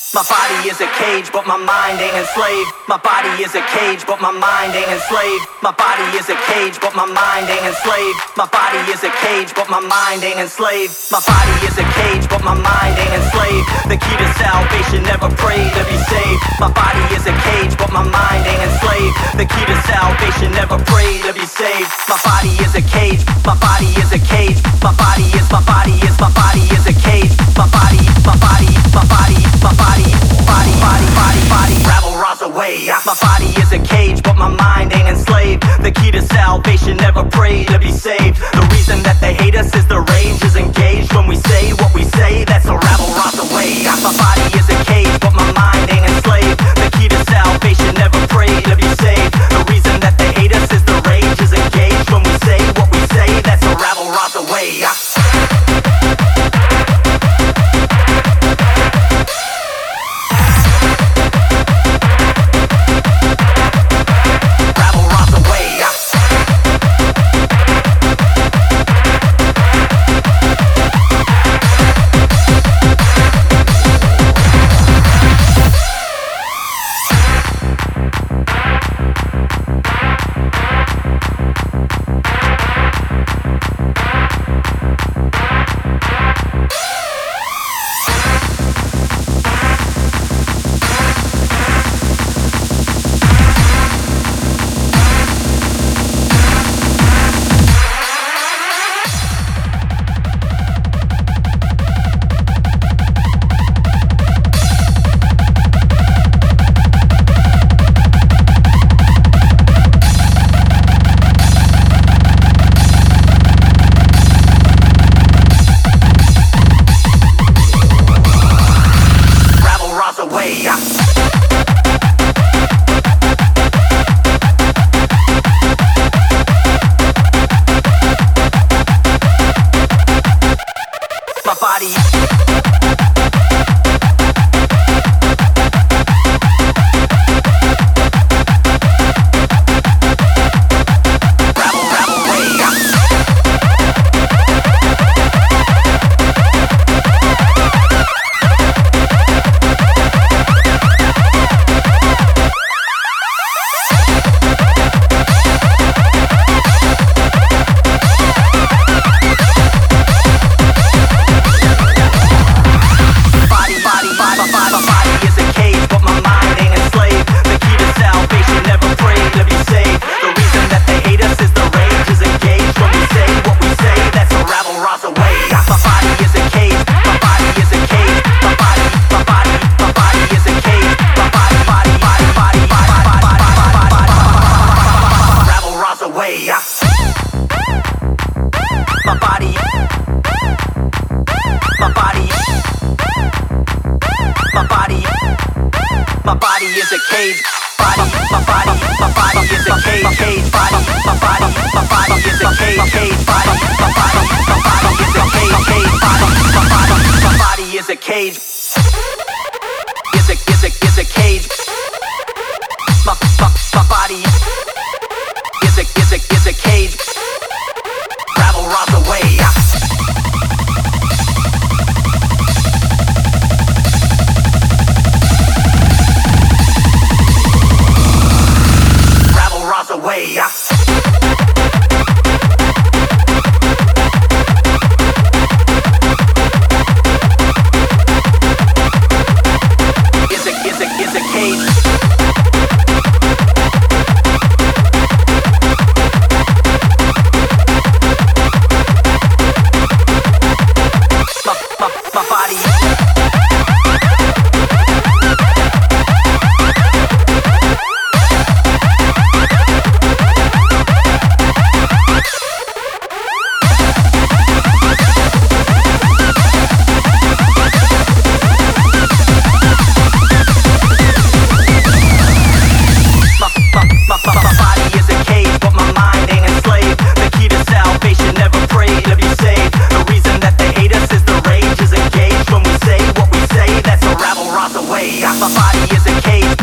My body is a cage, but my mind ain't enslaved. My body is a cage, but my mind ain't enslaved. My body is a cage, but my mind ain't enslaved. My body is a cage, but my mind ain't enslaved. My body is a cage, but my mind ain't enslaved. The key to salvation, never pray to be saved. My body is a cage, but my mind ain't enslaved. The key to salvation, never pray to be saved. My body is a cage, my body is a cage. My body is a cage. My body, rabble rouse away. My body is a cage, but my mind ain't enslaved. The key to salvation, never pray to be saved. The reason that they hate us is the rage is engaged. When we say what we say, that's a rabble rouse away. My body is a cage, but my mind ain't enslaved. The key to salvation, never pray to be saved. The reason that they hate us is the rage is engaged. When we say what we say, that's a rabble rouse away. My body is a cage. My body is a cage. Cage body. My body is a cage. Cage body. My body is a cage. Cage body. My body is a cage. Is a cage. My body is a cage. Rabble rouse away. Away. Is a cage. My body. My body is a cage.